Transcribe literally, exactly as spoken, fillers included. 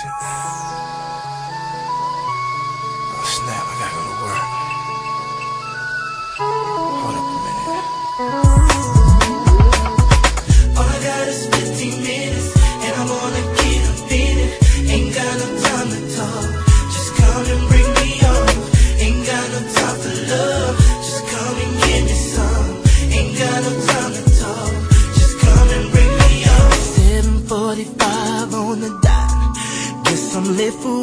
sexy. Oh snap, I gotta go to work. Hold up a minute. All I got is fifteen minutes, and I wanna get up in it. Ain't got no time to talk, just come and bring me on. Ain't got no time for love, just come and give me some. Ain't got no time to talk, just come and bring me on. seven forty-five on the dot, guess I'm late for